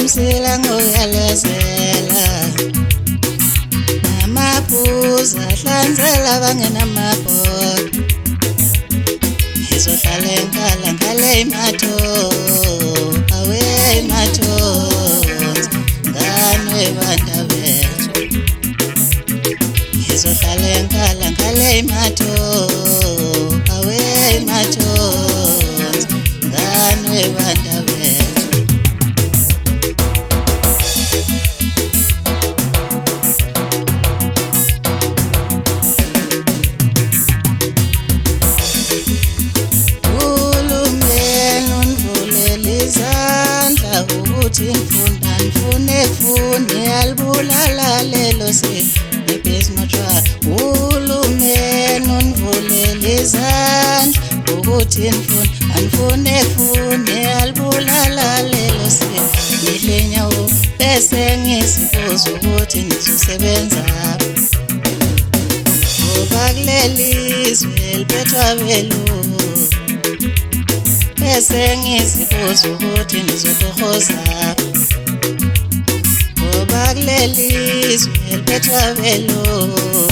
umsila ngoyalezela namaphuzu ahlanzela bangenamabhodo izohlala enkala ngale imatho awe imatho ngane banda bethu izohlala enkala ngale imatho awe imatho ngane banda bethu Ngifune alibulala lelo sebezimotshwa ulumeni undivulele izandla ukuthi angifune alibulala lelo ngihle nyawo bese ngizibuza ukuthi ngizosebenza ngoba kuleli izwe liphethwa belungu bese ngizibuza ukuthi ngizotohoza kuleli izwe liphethwa belungu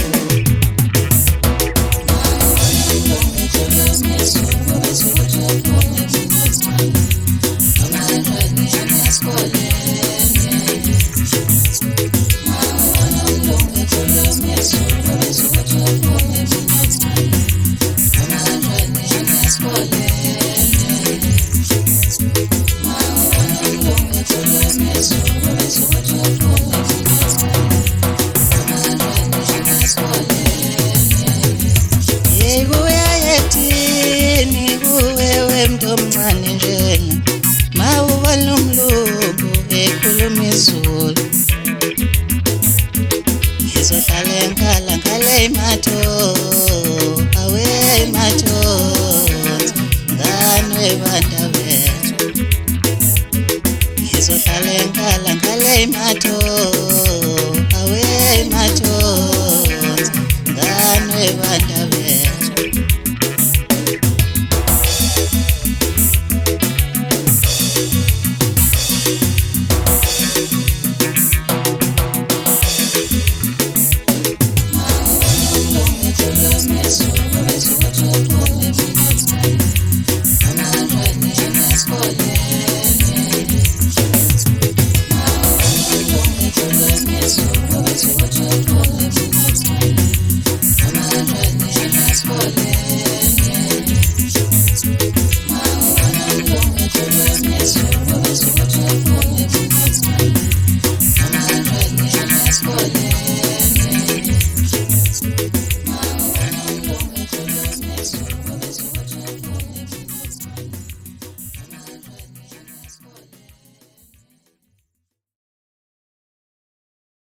omncane njena mawubona umlungu ekhuluma izulu ngizohlala enkala ngale imatho awe imatho ngane banda bethu ngizohlala enkala ngale imatho